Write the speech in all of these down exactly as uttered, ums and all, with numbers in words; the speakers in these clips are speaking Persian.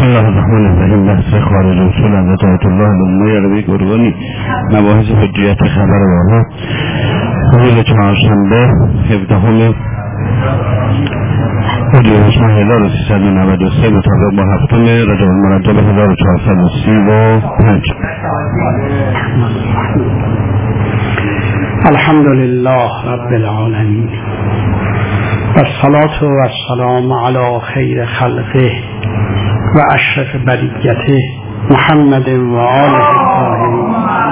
الله الرحمن الرحیم. بحث خارج اصول حضرت آیت الله علمای عربی گرگانی، مباحث حجیت خبر والا، روز چهارشنبه هفدهم اردیبهشت ماه هزار و سیصد و نود و سه مطابق با هفتم رجب المرجب هزار و چهارصد و سی و پنج. الحمد لله رب العالمین و الصلاة و السلام علی خیر خلقه و اشرف بریته محمد و آله الطاهرین.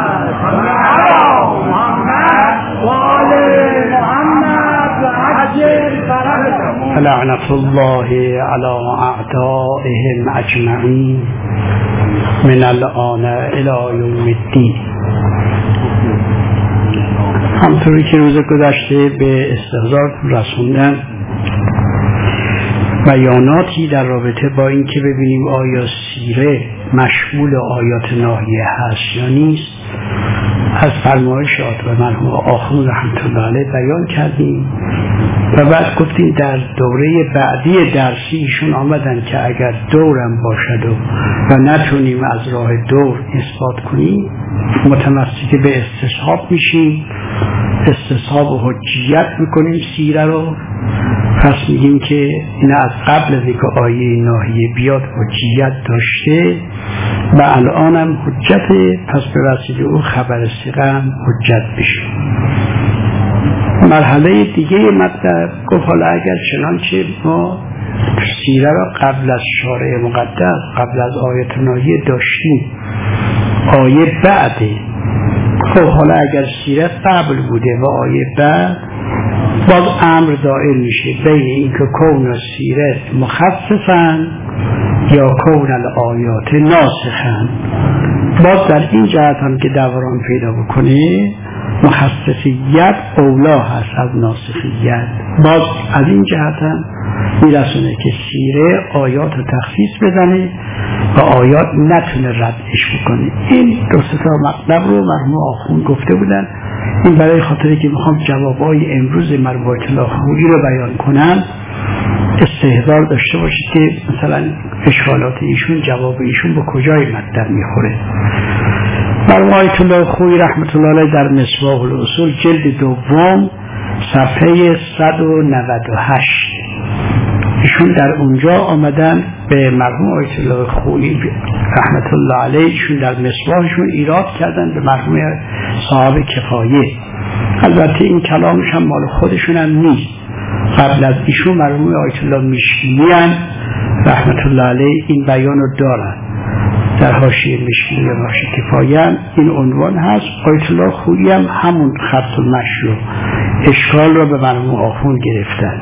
لعنت الله علی اعدائهم اجمعین من الآن الی یوم الدین. همطوری که روز گذشته به استحضار رسوندن بیاناتی در رابطه با این که ببینیم آیا سیره مشمول آیات ناهیه هست یا نیست، از فرمایشات و مرحوم آخوند رحمت الله علیه بیان کردیم و بعد گفتیم در دوره بعدی درسی ایشون آمدن که اگر دورم باشد و, و نتونیم از راه دور اثبات کنیم متمسک به استصحاب میشیم، استصحاب و حجیت میکنیم سیره رو. پس میگیم که این از قبل از اینکه آیه ناهیه بیاد حجیت داشته و الان هم حجت، پس به وسیله او خبر ثقه هم حجت بشه. مرحله دیگه مطلب گفت حالا اگر چنانچه ما سیره را قبل از شارع مقدس، قبل از آیه ناهیه داشتیم، آیه بعده، خب حالا اگر سیره قبل بوده و آیه بعد، باز امر دائر میشه بین اینکه کون سیره مخصصن یا کون الآیات ناسخن. باز در این جهت هم که دوران پیدا بکنه مخصصیت اولا هست از ناسخیت. باز از این جهت هم میرسونه که سیره آیات رو تخصیص بزنه و آیات نتونه ردش بکنه. این دو سه تا مطلب رو مرحوم آخوند گفته بودن. این برای خاطری که میخوام جوابای امروز مرحوم آیت الله خویی رو بیان کنم استحضار داشته باشید که مثلا اشکالات ایشون، جواب ایشون به کجای مطلب میخوره. مرحوم آیت الله خویی رحمت الله علیه در مصباح الاصول جلد دوم صفحه صد و نود و هشت ایشون در اونجا آمدن به مرحوم آیت الله خویی رحمت الله علیه، ایشون در مصباحشون ایراد کردن به مرحوم صاحب کفایه. البته این کلامش هم مال خودشون هم نیست، قبل از ایشون مرحوم آیت الله مشکینی رحمت الله علیه این بیان رو دارن در حاشیه مشکینی و حاشیه کفایه. این عنوان هست. آیت الله خویی هم همون خط المشی اشکال رو به مرحوم آخوند گرفتن.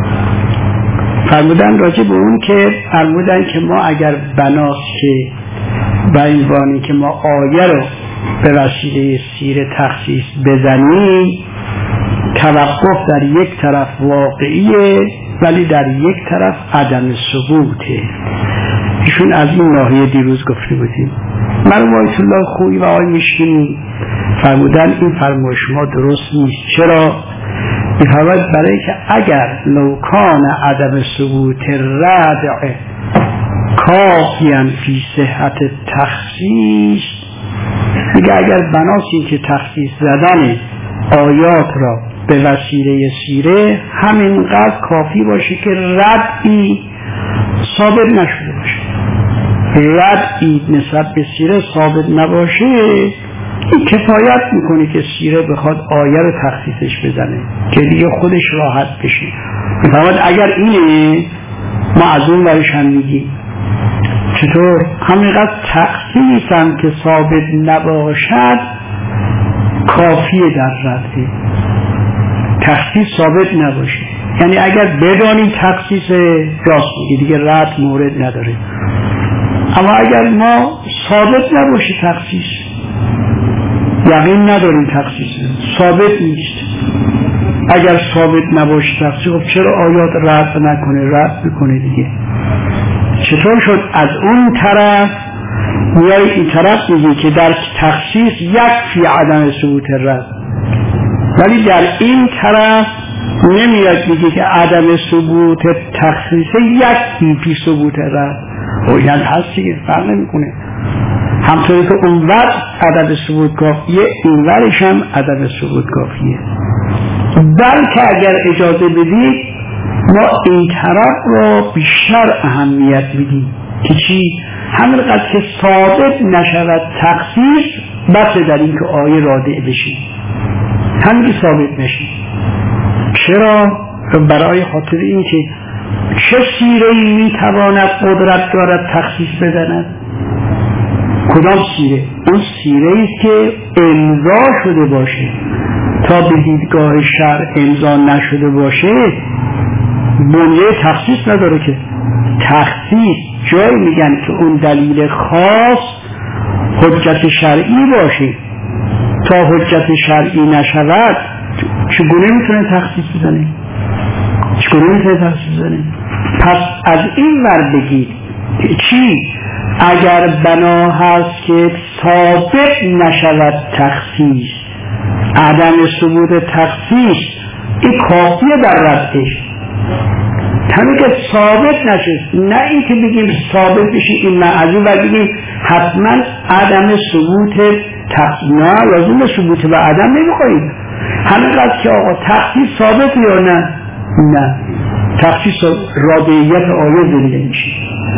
فرمودن راجع به اون که فرمودن که ما اگر بناست که به عنوانی که ما آیه رو به وسیله سیره تخصیص بزنیم، توقف در یک طرف واقعیه ولی در یک طرف عدم ثبوته. ایشون از این ناحیه دیروز گفته بودیم. مرحوم آیت الله خویی و آقای مشکینی فرمودن این فرمایش شما درست نیست. چرا؟ می‌فرماید برای که اگر لوکان عدم ثبوت ردع کافیاً فی صحت تخصیص، میگه اگر بناس این که تخصیص زدن آیات را به وسیله سیره همینقدر کافی باشه که ردعی ثابت نشده باشه، ردعی نسبت به سیره ثابت نباشه، این کفایت میکنه که سیره بخواد آیه رو تخصیصش بزنه که دیگه خودش راحت بشه. میفهمد اگر اینه ما از اون ورش هم میگیم چطور همینقدر تخصیص هم که ثابت نباشد کافیه در رده، تخصیص ثابت نباشه. یعنی اگر بدانیم تخصیص راست میگه دیگه رد مورد نداره، اما اگر ما ثابت نباشه تخصیص، یقین نداریم تخصیص ثابت نیست، اگر ثابت نباشه تخصیص، خب چرا آیات رد نکنه؟ رد بکنه دیگه. چطور شد از اون طرف میای این طرف میگی که در تخصیص یک فی عدم ثبوت رد، ولی در این طرف نمیاد میگه که عدم ثبوت تخصیص یک فی ثبوت رد. باید هست دیگه، فرق نمیکنه. همطوری که اون ور عدد ثبوت کافیه، این ورش هم عدد ثبوت کافیه. بلکه اگر اجازه بدید ما این طرف رو بیشتر اهمیت میدیم که چی؟ همینقدر که ثابت نشود تخصیص بس در این که آیه رادع بشه، همین ثابت نشه. چرا؟ برای خاطر این که چه سیره‌ای میتواند قدرت دارد تخصیص بدهد؟ کدام سیره؟ اون سیره‌ای است که امضا شده باشه. تا به دیدگاه شرع امضا نشده باشه بنیه تخصیص نداره. که تخصیص جایی میگن که اون دلیل خاص حجت شرعی باشه. تا حجت شرعی نشود چگونه میتونه تخصیص بزنه؟ چگونه میتونه تخصیص بزنه؟ پس از این ور بگید چی؟ اگر بنا هست که ثابت نشود تخصیص، عدم ثبوت تخصیص این کافیه در ردش. همین که ثابت نشه، نه این که بگیم ثابت بشه این معذور و بگیم حتما عدم ثبوت تخصیص، نه لازم ثبوت و عدم نمیخواهیم. همینقدر که آقا تخصیص ثابت یا نه؟ نه، تخصیص رادعیت آیه دیگه میشه.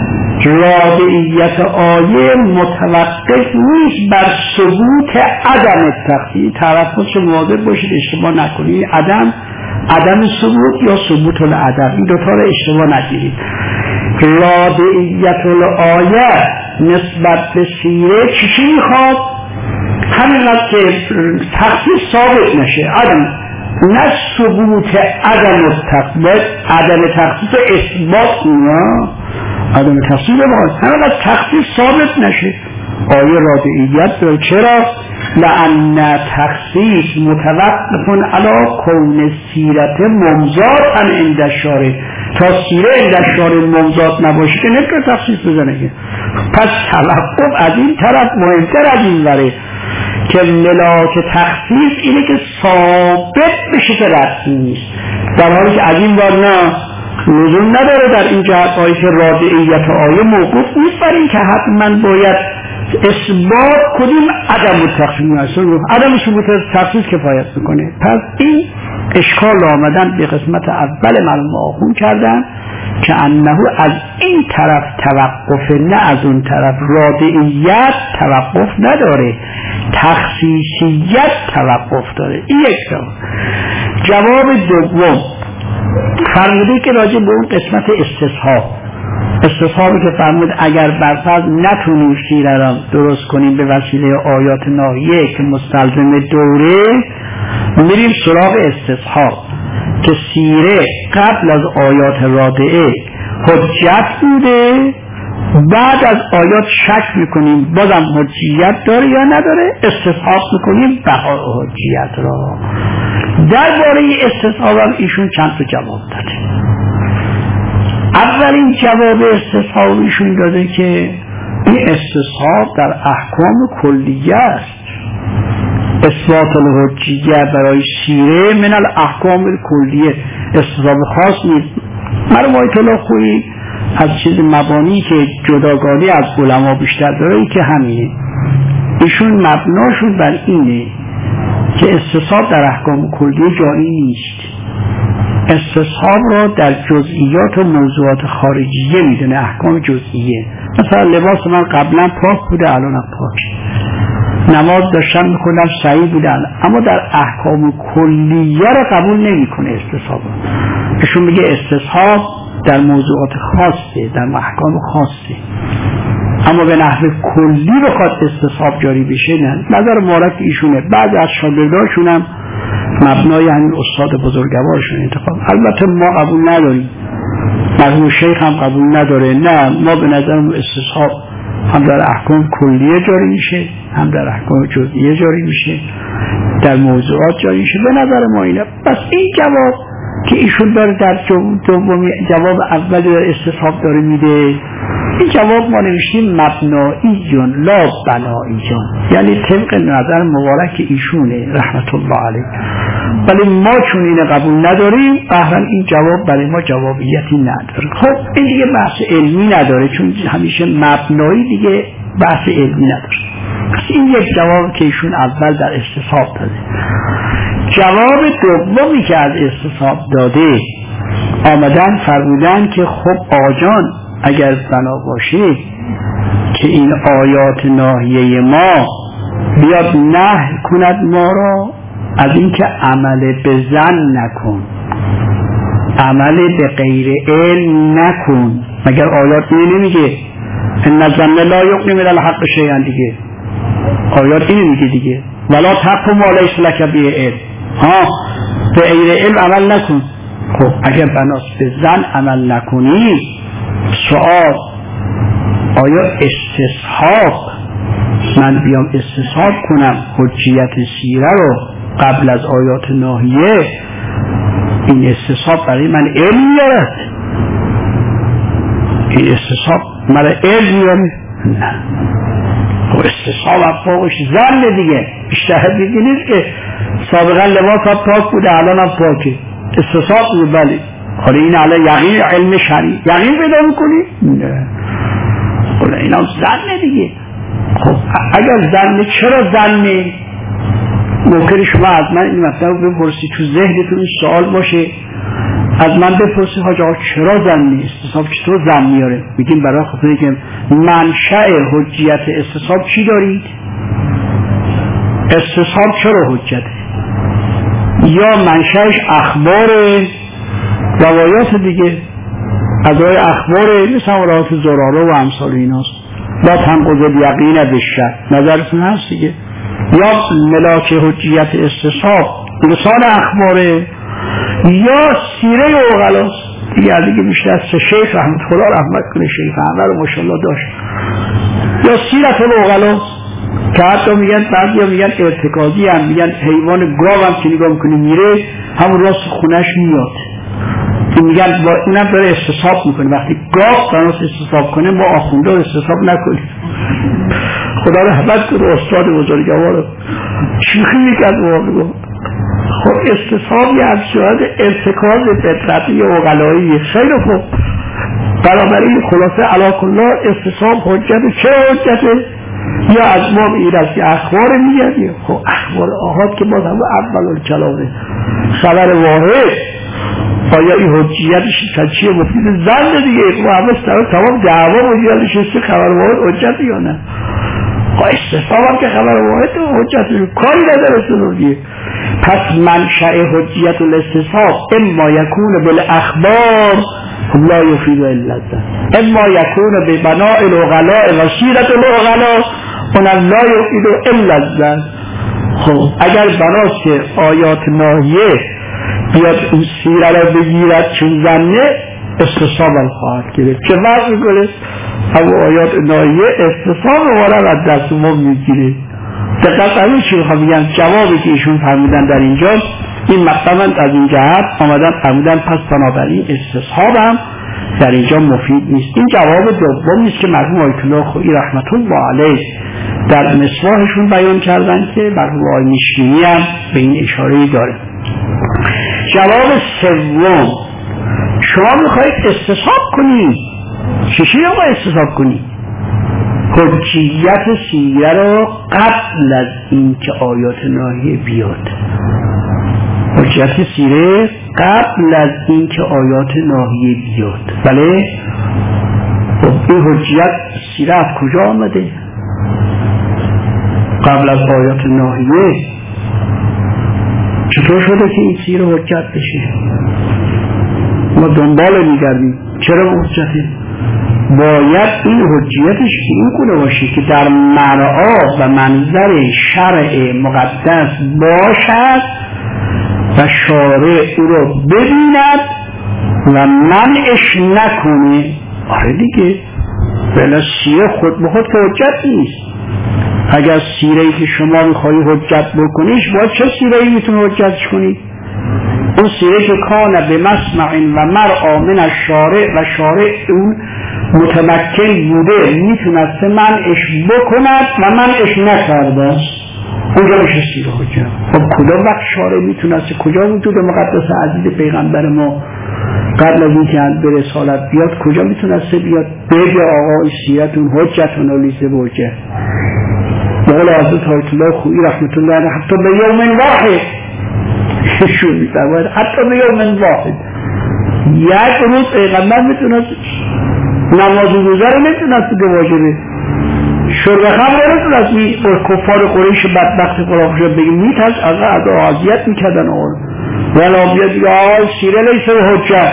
رادعیت آیه متوقف نیست بر ثبوت عدم تخصیص. تلفظ مواظب باشید اشتباه نکنید. عدم عدم ثبوت یا ثبوت العدم، این دوتا رو اشتباه نگیرید. رادعیت الآیه نسبت به سیره چی چی میخواد؟ همینقدر که تخصیص ثابت نشه، عدم، نه ثبوت عدم تخصیص. عدم تخصیص اثبات نه، عدم تخصیص باید همینقدر تخصیص ثابت نشه آیه رادعیت داره. چرا؟ لأن تخصیص متوقف علی کون سیرت ممزاد ان عند الشارع. تا سیره عند الشارع ممزاد نباشه که نمیتونه تخصیص بزنه. پس توقف از این طرف مهمتر از این وره که ملاک تخصیص اینه که ثابت بشه که رد نیست، در حالی که از این ور نه، لزوم نداره در این جهت هایی که رادعیت آیه موقوف نیست بر این که حتما باید اثبات کنیم عدم تخصیص. عدم ثبوت تخصیص کفایت میکنه. پس این اشکال آمدن به قسمت اول معلوم آخون کردن که انه از این طرف توقف، نه از اون طرف. رادعیت توقف نداره، تخصیصیت توقف داره. این یک جواب. جواب دوم فرموده که راجع به اون قسمت استصحاب، استصحابی که فرمود اگر برفرض نتونیم سیره را درست کنیم به وسیله آیات ناهیه که مستلزم دوره، میریم سراغ استصحاب که سیره قبل از آیات رادعه حجت بوده، بعد از آیات شک میکنیم بازم حجیت داره یا نداره، استصحاب میکنیم بقای حجیت را. درباره استصحاب هم ایشون چند تا جواب داده. اولین جواب استصحاب ایشون داده که این استصحاب در احکام کلیه است. اثبات الحجیه برای سیره من الاحکام کلیه، استصحاب خاص نیست. مرمایت الله خویی از چیز مبانی که جداگانه از علما بیشتر داره که همینه. ایشون مبناشون بر اینه که استصحاب در احکام کلیه جاری نیست. استصحاب را در جزئیات و موضوعات خارجیه میدونه، احکام جزئیه. مثلا لباس من قبلا پاک بوده الانم پاک، نماز داشتم میخونم صحیح بوده، اما در احکام کلیه را قبول نمیکنه استصحاب. ایشون میگه استصحاب در موضوعات خاصه، در احکام خاصه، اما به نحو کلی بخواد استصحاب جاری بشه نه. نظر مبارک ایشونه. بعضی از شاگرداشون هم مبنای همین استاد بزرگوارشون انتخاب. البته ما قبول نداریم، مرحوم شیخ هم قبول نداره. نه، ما به نظرم استصحاب هم در احکام کلیه جاری میشه، هم در احکام جزئیه جاری میشه، در موضوعات جاری میشه. به نظر ما اینه. پس این جواب که ایشون داره در دومی جواب اولی در استصحاب داره میده، این جواب ما نوشتیم مبنائیون لا بنائیون، یعنی طبق نظر مبارک ایشونه رحمت الله علیه. ولی ما چون اینو قبول نداریم قهرن این جواب برای ما جوابیتی نداره. خب این دیگه بحث علمی نداره، چون همیشه مبنایی دیگه بحث علمی نداره. پس این یک جواب که ایشون اول در استصحاب داده. جواب دومی که از استصحاب داده آمدن فرمودن که خب آجان اگر بنا باشه که این آیات ناهیه ما بیاد نهی کند ما را از اینکه عمل به ظن نکن، عمل به غیر علم نکن. مگر آیات اینه نمیگه ان الظن لا یغنی من الحق شیئا؟ دیگه آیات اینه میگه دیگه ولا تقف ما لیس لک به علم، ها به غیر علم عمل نکن. خب اگر بناس به ظن عمل نکنی، سوال آیا استصحاب من بیام استصحاب کنم حجیت سیره رو قبل از آیات ناهیه، این استصحاب برای من علم میارد؟ این استصحاب مرا علم میاره؟ نه. خب استصحاب فوقش ظن دیگه، اجتهاد دیگه نیست که سابقا لباس ها پاک بوده الان هم پاکه، استصحاب بود. بله حالا این علی یقین علم شرعی یقین پیدا میکنی؟ نه. خب این هم ظن دیگه. خب اگر ظن، چرا ظن؟ ممکنه شما از من این مطلب رو بپرسی، تو ذهنتون سوال باشه، از من بپرسی حاج آقا چرا ظنی؟ استصحاب چطور ظن میاره؟ میگیم برای خاطر که منشأ حجیت استصحاب چی دارید؟ استصحاب چرا حجته؟ یا منشأش اخبار روایات دیگه، از روی اخبار مثل روایات زراره و امثال ایناست. لا تنقض الیقین بالشک، نظرتون هست دیگه. یا ملاک حجیت استصحاب لسان اخباره، یا سیره عقلاست دیگه. از دیگه بیشتر از شیخ رحمت خدا رحمت کنه، شیخ احمد رو ماشاءالله داشت. یا سیرت العقلاست که حتی میگن بعضیا میگن ارتکازی هم، میگن حیوان گاو هم که نگاه میکنه میره همون راست خونش میاد. میگن با اینم داره استصحاب میکنه. وقتی گاو بناس استصحاب کنه ما آخونده رو استصحاب نکنیم. خدا رحمت کنه استاد بزرگوار رو شوخی میکرد با میگم خب استصحاب یه از شاید ارتکاز فطرتی عقلایی خیلی خوب. بنابراین خلاصه علی کل استصحاب حجت. چه حجته؟ یا از ما ایرد که اخبار میگه. خب اخبار آهات که باز هم اول الکلامه خبر واحد، آیا این حجیتش چیه؟ مفید زن دیگه. ما همه تمام دعوا مجیدش است خبر واحد حجت یا نه. استصحاب هم که خبر واحد حجت کاری نداره سنوگیه. پس منشأ حجیت الاستصحاب اما یکون بالاخبار لا یفید الا الظن، اما یکون ببناء العقلاء و سیرت العقلاء اون لا یفید الا الظن. خب اگر بناس آیات ناهیه بیاد اون سیره را بگیرد چون زنه، استصحاب هم خواهد گرفت. چه وقت میکنه؟ اما آیات ناهیه استصحاب وارد از دست ما میگیره. دقیقا همین چی میخوام بگم، جوابی که ایشون فرمودن در اینجا این مقدماً از این جهت آمدن فرمودن پس بنابراین استصحاب هم در اینجا مفید نیست. این جواب دوم نیست که مرحوم آیت الله خویی رحمت الله علیه در مصباحشون بیان کردن که مرحوم آقای میشکینی هم به این اشاره داره. جواب سوم، شما میخواید استصحاب کنی، چی رو باید استصحاب کنی؟ حجیت سیره رو قبل از این که آیات ناهیه بیاد. حجیت سیره قبل از این که آیات ناهیه بیاد. بله؟ خب این حجیت سیره از کجا آمده؟ قبل از آیات ناهیه. چطور شده که این سیره حجت بشه؟ ما دنبال میگردیم چرا حجته؟ باید این حجیتش این کنه باشه که در مرعا و منظر شرع مقدس باشد و شارع او رو ببیند و منعش نکنه. آره دیگه، بلا سیره خود به خود که حجت نیست. اگر سیره‌ای که شما میخوایی حجت بکنیش، باید چه سیره‌ای میتونه حجتش کنی؟ اون سیره که کانه به مسمع و مرعا من الشارع و شارع اون متمکن بوده میتونست منعش بکند و منعش نکرده. اونجا میشه سیره حجت. خب کدام وقت شارع میتونست، کجا وجود مقدس عزیز پیغمبر ما قبل از اینکه به رسالت بیاد کجا میتونسته بیاد بگه آقا سیرتون حجتون و لیزه بوجه. بقول حضرت آیت الله خویی رحمت الله علیه حتی به یوم واحد شون میفرماید حتی به یوم واحد یک روز پیغمبر میتونست نماز و روزه رو نمیتونست که واجبه، شرب خمر رو نمیتونست می کفار قریش بدبخت قرآن شد بگیم میتونست از از آزیت میکردن آن ولا بیاد یا آقای سیره لیسه و حجت.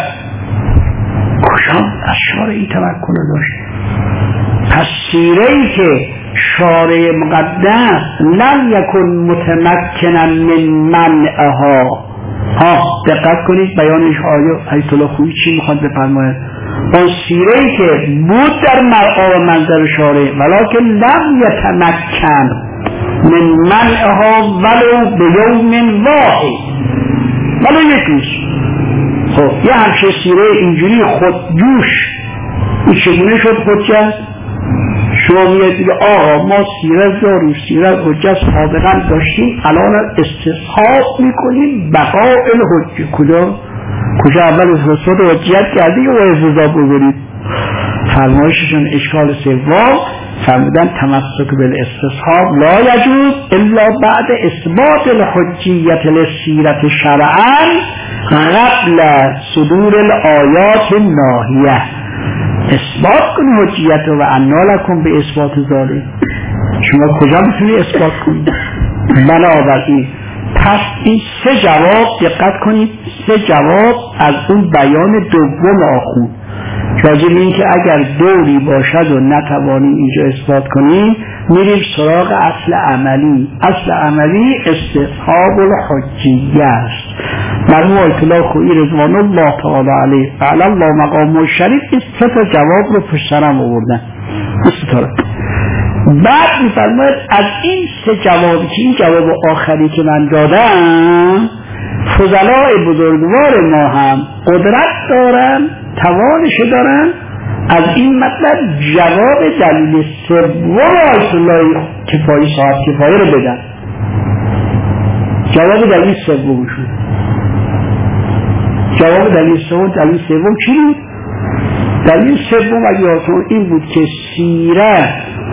کجا از شارع این تمکن داشت؟ پس سیره ای که شارع مقدس لم یکن متمکنا من منعها. ها دقت کنید بیانش آیا آیت الله خویی چی میخواد بفرماید؟ اون سیره ای که بود در مرعا و منظر شارع ولکن لم یتمکن من منعها ولو به یوم واحد، ولو یک روز. خب یه همچه سیره اینجوری خودجوش این چگونه شد حجت؟ شما میاد دیگه آقا ما سیره داریم، سیره حجت سابقا داشتیم، الان استصحاب میکنیم بقاء الحجت. کجا؟ کجا اول اثبات حجت کردی و اعتراض بگیرید؟ فرمایششون اشکال سوم فرمودن تمسک بالاستصحاب لا یجوز الا بعد اثبات الحجیت للسیرت شرعا قبل صدور الآیات الناهیه. اثبات کنی حجیت و انا لکم به اثبات ذالک. شما کجا میتونی اثبات کنید؟ بنابراین پس این سه جواب دقت کنید، سه جواب از اون بیان دوم آخوند راجع به این که اگر دوری باشد و نتوانیم اینجا اثبات کنیم میریم سراغ اصل عملی. اصل عملی استصحاب الحجیه است. مرحوم آیت الله خویی رضوان الله تعالی علیه و علی الله مقام شریف این سه تا جواب رو پشت سرم آوردن. بعد میفرماید از این سه جوابی که این جواب آخری که من دادم فضلای بزرگوار ما هم قدرت دارن، توانش دارن از این مطلب جواب دلیل سوم آیت الله کفایی صاحب کفایی رو بدن. جواب دلیل سوم شد. جواب دلیل سوم دلیل سوم چی بود؟ دلیل سوم اگه این بود که سیره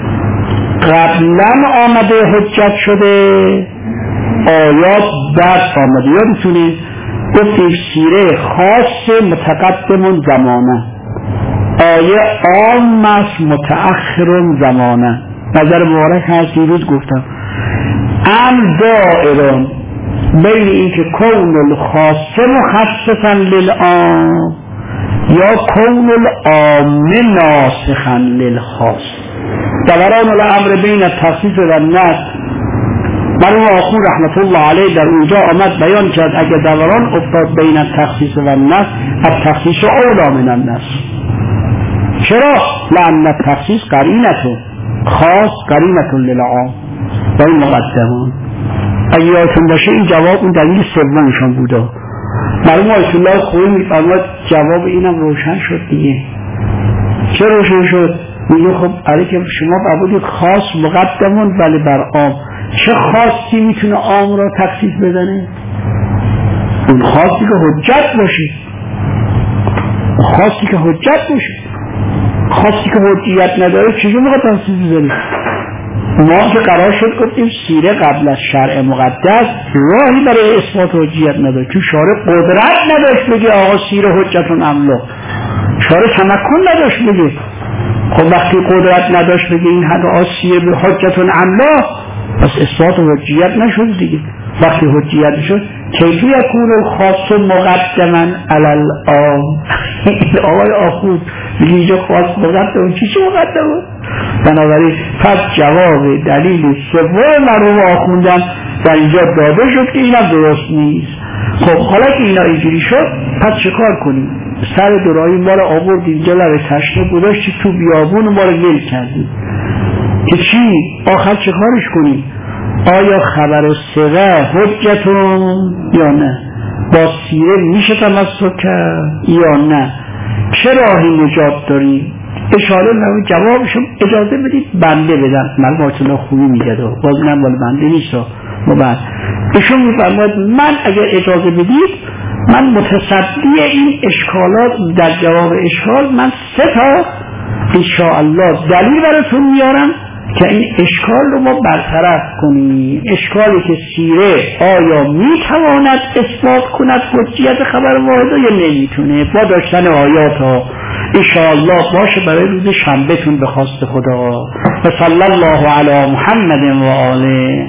قبلا آمده حجت شده، آیات بعد آمده. یادتونه گفتیم سیره خاص متقدم زمانه، آیه عام است متأخر زمانه. نظر مبارک هست دیروز گفتم ام دائرون بین این که کون الخاص مخصصا للعام یا کون العام ناسخا للخاص. دوران الامر بین التخصیص و النص. مرحوم آخوند رحمت الله علیه در اونجا آمد بیان کرد اگر دوران افتاد بین التخصیص و النص التخصیص اولا من النص. چرا؟ لأن التخصیص قرینتون خاص قرینتون للعام و این مقدمان. اگه یادتون باشه این جواب اون دلیل سومشون بوده. مرحوم آیت الله خویی میفرماید جواب اینم روشن شد دیگه. چه روشن شد؟ میگه خب علی که شما فرمودید خاص مقدمون ولی بر عام، چه خاصی میتونه عام را تخصیص بزنه؟ اون خاصی که حجت باشه، خاصی که حجت باشه. خاصی که حجیت نداره چجور موقع تخصیص بزنه؟ ما که قرار شد گفتیم سیره قبل از شرع مقدس راهی برای اثبات حجیت نداره، چون شارع قدرت نداشت بگه آقا سیره حجتون املا، شارع تمکن نداشت بگه. خب وقتی قدرت نداشت بگه این حد آسیه به حجتون املا، پس اثبات حجیت نشد دیگه. وقتی حجیت شد کیفی یکون الخاص مقدما علی العام. آقای آخوند میگه اینجا خاص مقدم، چی چی مقدمه؟ بنابراین پس جواب دلیل سوم مرحوم آخوندم در اینجا داده شد که اینم درست نیست. خب حالا که اینا اینجوری شد پس چه کار کنیم؟ سر دورایی ما رو آوردیم جلوه تشنه گذاشتی تو بیابون ما رو ول کردیم که چی؟ آخر چه کارش کنیم؟ آیا خبر صغه حجتون یا نه؟ با سیره میشه تمسک کرد یا نه؟ چه راهی نجات داریم؟ اشاره نمید جوابشون اجازه بدید بنده بدن. من با اطلاع خوبی میگه دو باز اینم بالا بنده نیست. مبارک. ایشون میفرماید من اگر اجازه بدید من متصدی این اشکالات در جواب اشکال من سه تا انشاءالله دلیل براتون میارم که این اشکال رو ما برطرف کنیم. اشکالی که سیره آیا میتواند اثبات کند حجیت خبر واحد یا نمیتونه با داشتن آیات ها انشاءالله باشه برای روز شنبهتون به خواست خدا. و صلی الله علی محمد و آله.